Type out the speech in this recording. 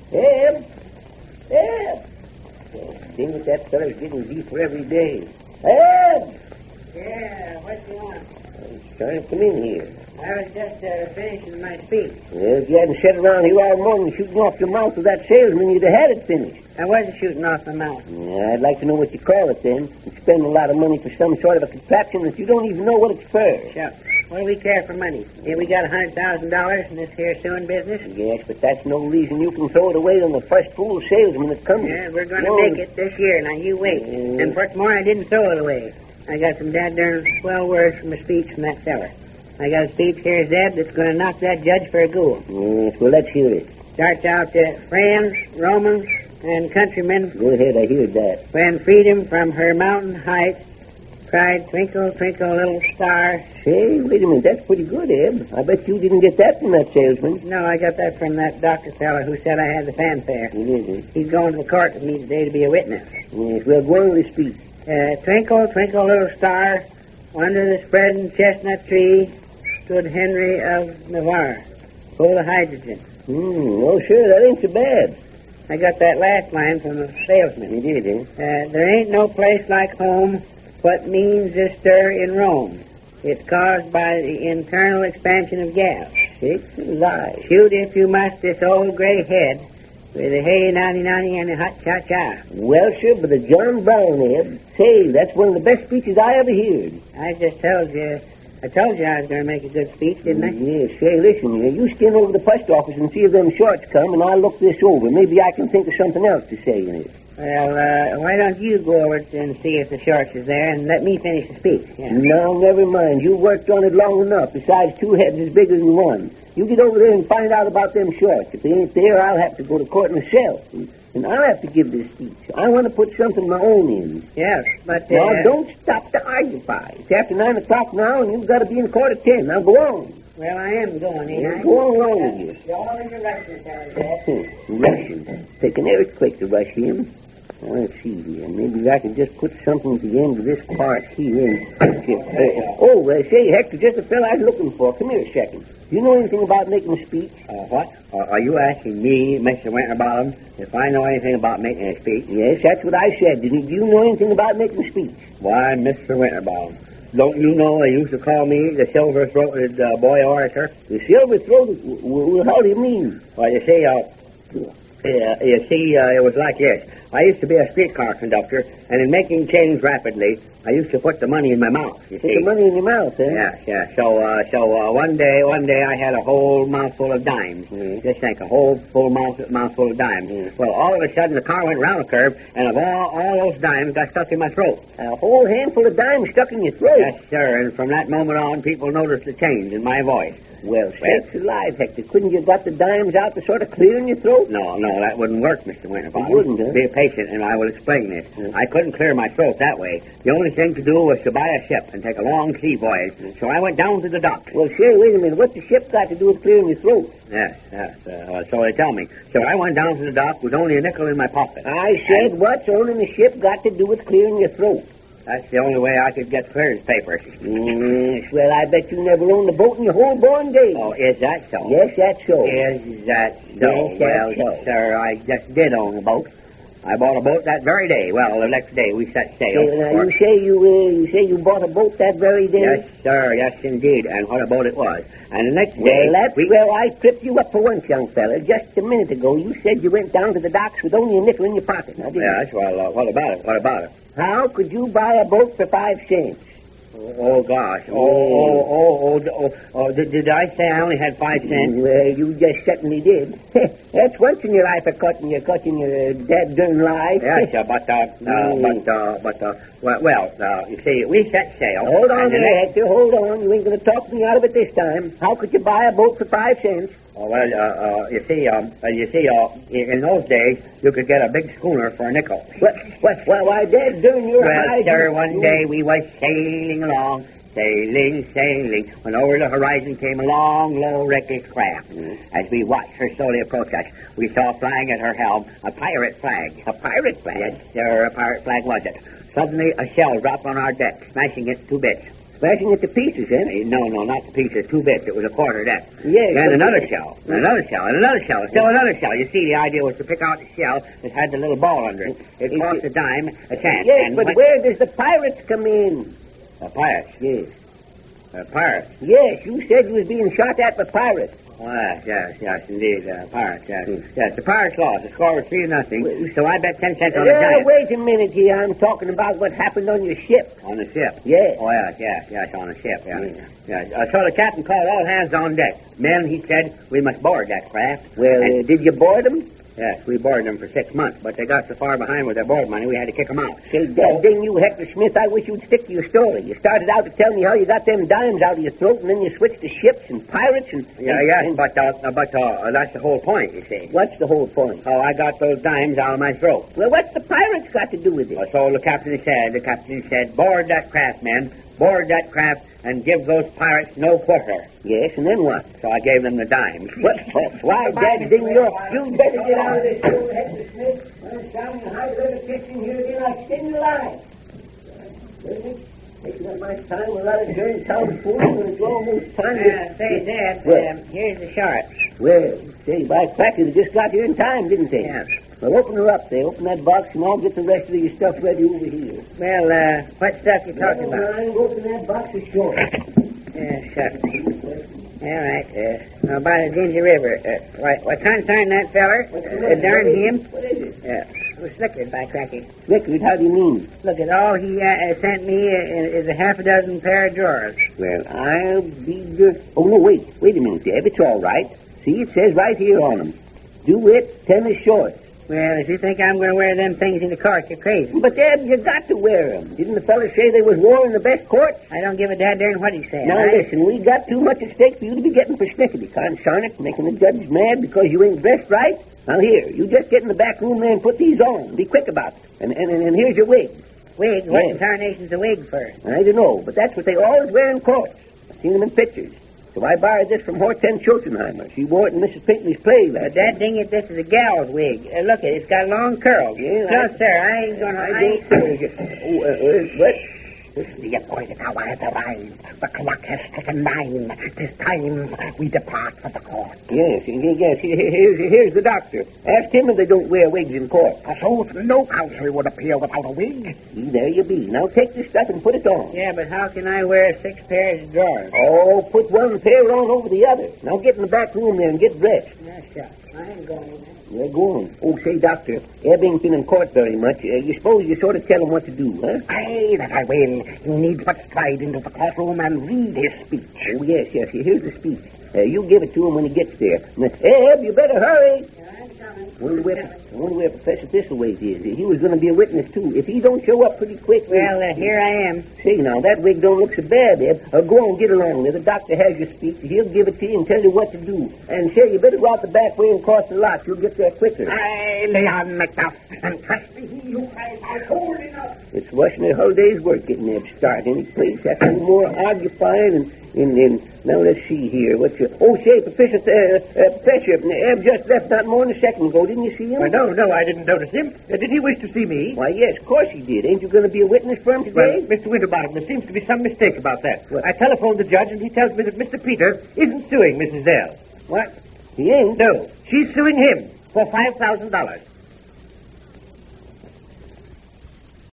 Eb! Eb! Seems that that feller's getting deeper every day. Eb! Yeah, what you want? He's trying to come in here. I was just finishing my speech. Well, if you hadn't sat around here all morning shooting off your mouth with that salesman, you'd have had it finished. I wasn't shooting off my mouth. Yeah, I'd like to know what you call it then. You spend a lot of money for some sort of a contraption that you don't even know what it's for. Sure. What do we care for money? Here we got $100,000 in this here sewing business. Yes, but that's no reason you can throw it away on the first fool salesman that comes. Yeah, we're going to make it this year. Now, you wait. And what's more, I didn't throw it away. I got some dad-darn swell words from a speech from that feller. I got a speech here, Zeb, that's going to knock that judge for a ghoul. Yes, well, let's hear it. Starts out, friends, Romans, and countrymen, Go ahead, I heard that. when freedom from her mountain height cried, twinkle, twinkle, little star. Say, wait a minute, that's pretty good, Eb. I bet you didn't get that from that salesman. No, I got that from that doctor fellow who said I had the fanfare. It isn't. He's going to the court with me today to be a witness. Yes, well, go on with the speech. Twinkle, twinkle, little star, under the spreading chestnut tree stood Henry of Navarre, full of hydrogen. Oh, sure, that ain't so bad. I got that last line from the salesman. You did, eh? There ain't no place like home, what means this stir in Rome. It's caused by the internal expansion of gas. Sakes alive. Shoot if you must this old gray head with a hey, nanny, and a hot cha-cha. Well, sure, but the John Brown, Eb, say, that's one of the best speeches I ever heard. I told you I was going to make a good speech, didn't I? Yes, say, listen, you skin over the post office and see if them shorts come, and I'll look this over. Maybe I can think of something else to say in it. Well, why don't you go over and see if the shorts is there, and let me finish the speech. Yeah. No, never mind. You worked on it long enough. Besides, two heads is bigger than one. You get over there and find out about them shorts. If they ain't there, I'll have to go to court myself. And I'll have to give this speech. I want to put something of my own in. Yes, but... Now, don't stop to argue, It's after 9 o'clock now, and you've got to be in court at 10. Now, go on. Well, I am going, ain't I? Go on along with you. You're all in your Russian, Dad. Russian. Take an earthquake to rush him. Now, let's see here. Maybe I could just put something at the end of this part here. Say, Hector, just the fellow I was looking for. Come here a second. Do you know anything about making a speech? What? Are you asking me, Mr. Winterbottom, if I know anything about making a speech? Yes, that's what I said. Do you know anything about making a speech? Why, Mr. Winterbottom, don't you know they used to call me the silver-throated boy orator? The silver-throated? Well, how do you mean? Well, you see, it was like this. I used to be a streetcar conductor, and in making change rapidly, I used to put the money in my mouth. You Put see? the money in your mouth, eh? Yeah. So one day I had a whole mouthful of dimes. Just think, a whole full mouthful of dimes. Well, all of a sudden the car went round a curve, and of all those dimes got stuck in my throat. A whole handful of dimes stuck in your throat? Yes, sir. And from that moment on, people noticed the change in my voice. Well, sakes alive, Hector. Couldn't you have got the dimes out to sort of clear in your throat? No, that wouldn't work, Mr. Winterbottom. It wouldn't, huh? Be patient, and I will explain this. I couldn't clear my throat that way. The only thing to do was to buy a ship and take a long sea voyage. So I went down to the docks. Well, say, wait a minute. What's the ship got to do with clearing your throat? Yes. So they tell me. So I went down to the dock with only a nickel in my pocket. I said, what's owning the ship got to do with clearing your throat? That's the only way I could get clearance papers. Yes, well, I bet you never owned a boat in your whole born days. Oh, is that so? Yes, that's so. Is that so? Yes, that's so. Yes, sir, I just did own a boat. I bought a boat that very day. Well, the next day we set sail. Now, you say you bought a boat that very day? Yes, sir. Yes, indeed. And what a boat it was. And the next day... Well, I tripped you up for once, young fella. Just a minute ago, you said you went down to the docks with only a nickel in your pocket. Now, didn't you? Yes, well, what about it? How could you buy a boat for 5 cents? Oh, gosh. Did I say I only had 5 cents? Well, you just certainly did. That's once in your life a cutting your dad-darn lie. Yes, you see, we set sail. Hold on there, Hector, hold on. You ain't going to talk me out of it this time. How could you buy a boat for 5 cents? You see, in those days, you could get a big schooner for a nickel. Why, Dad, during your Well, sir, one day we was sailing along, sailing, when over the horizon came a long, low, reckless craft. As we watched her slowly approach us, we saw flying at her helm a pirate flag. A pirate flag? Yes, sir, a pirate flag was it. Suddenly, a shell dropped on our deck, smashing it to bits. Smashing it to pieces, eh? No, not the pieces, 2 bits. It was a quarter deck. Yes. And another shell, another shell, and another shell, still another shell. You see, the idea was to pick out the shell that had the little ball under it. It cost a dime a chance. Yes, and but when- where does the pirates come in? The pirates. Yes. Pirates. Yes, you said you was being shot at by pirates. Oh, yes, indeed. Pirates, yes. Yes, the pirates lost. The score was 3-0. So I bet 10 cents on the giant. Wait a minute here. I'm talking about what happened on your ship. On the ship? Yes. Oh, yes, on the ship, yes. So the captain called all hands on deck. Men, he said, we must board that craft. Well, did you board them? Yes, we boarded them for 6 months, but they got so far behind with their board money, we had to kick them out. Say, that dang you, Hector Smith, I wish you'd stick to your story. You started out to tell me how you got them dimes out of your throat, and then you switched to ships and pirates and... But that's the whole point, you see. What's the whole point? Oh, I got those dimes out of my throat. Well, what's the pirates got to do with it? So the captain said, board that craft, men, board that craft, and give those pirates no quarter. Yes, and then what? So I gave them the dimes. What? Why, Dad, ding you better get out of this room, Hector Smith. I'm down in high river kitchen here again. I'll skin you alive. Taking up my time with a lot of dirty town food, and it's almost time to... Say, Dad, What? here's the sharps. Well, say, by cracker, they just got here in time, didn't they? Yes. Well, open her up there. Open that box, and I'll get the rest of your stuff ready over here. Well, what stuff you talking about? I'll open that box of short. Shucks. All right. By the Ginger River. What concern that feller? Darn him. What is it? It was Slickard, by cracky. Slickard, how do you mean? Look at all he sent me is a half a dozen pair of drawers. Well, I'll be good. Oh, no, wait a minute, Deb. It's all right. See, it says right here on them. Do it, tennis shorts. Well, if you think I'm going to wear them things in the court, you're crazy. But, Deb, you got to wear them. Didn't the fella say they was war in the best courts? I don't give a darn what he said. Now, listen, we got too much at stake for you to be getting persnickety. Consarn it, making the judges mad because you ain't dressed right. Now, here, you just get in the back room there and put these on. Be quick about it. And here's your wig. Wig? What Yes. in tarnation's a wig for? I don't know, but that's what they always wear in courts. I've seen them in pictures. So I borrowed this from Hortense Schultenheimer. She wore it in Mrs. Pinckney's play last Dad, dang it, this is a gal's wig. Look, it's got long curls. Yeah, No, sir, I ain't going to... What? The appointed hour has arrived. The clock has stricken 9. Tis time we depart for the court. Yes. Here's the doctor. Ask him if they don't wear wigs in court. Forsooth, no counsel would appear without a wig. See, there you be. Now take this stuff and put it on. Yeah, but how can I wear 6 pairs of drawers? Oh, put one pair on over the other. Now get in the back room there and get dressed. Yeah, sure. I ain't going in there. Yeah, go on. Oh, say, Doctor, Eb ain't been in court very much. You suppose you sort of tell him what to do, huh? Aye, that I will. He needs but stride into the courtroom and read his speech. Oh, yes. Here's the speech. You give it to him when he gets there. Eb, you better hurry. I wonder where Professor Thistlewaite is. He was going to be a witness, too. If he don't show up pretty quick... Well, here I am. Say, now, that wig don't look so bad, Eb. Go on, get along there. The doctor has your speech. He'll give it to you and tell you what to do. And, say, you better go out the back way and cross the lot. You'll get there quicker. Aye, lay on, Macduff, and trust me, he who cries out hold enough. It's rushing a whole day's work getting Eb started. Any place has any more occupying and now let's see here. Say, Professor, Eb just left not more than a second ago. Didn't you see him? No, I didn't notice him. Did he wish to see me? Why, yes, of course he did. Ain't you going to be a witness for him Well, today? Mr. Winterbottom, there seems to be some mistake about that. What? I telephoned the judge, and he tells me that Mr. Peter isn't suing Mrs. Zell. What? He ain't? No, she's suing him for $5,000.